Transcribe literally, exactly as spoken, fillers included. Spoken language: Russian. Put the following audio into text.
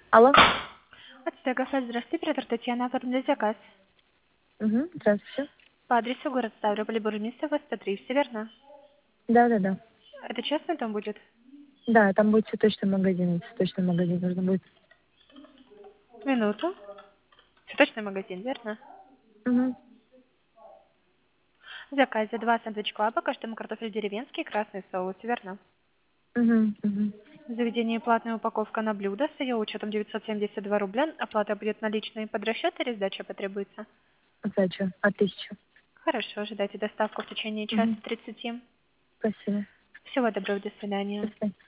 Алло. Ацтекафе, здравствуйте, оператор Татьяна, оформляю заказ. Угу. Здравствуйте. По адресу город Ставрополь, Бурмистова, сто три, все верно? Да, да, да. Это частный дом будет? Да, там будет цветочный магазин. Цветочный магазин нужно будет. Минуту. Цветочный магазин, верно? Угу. В заказе два сэндвич клаба, каштан картофель деревенский, красный соус, верно? Угу. Угу. В заведении платная упаковка на блюдо с ее учетом девятьсот семьдесят два рубля. Оплата будет наличной под расчет или сдача потребуется? Сдача. Отлично. Хорошо, ожидайте доставку в течение часа Угу. тридцати. Спасибо. Всего доброго, до свидания. До свидания.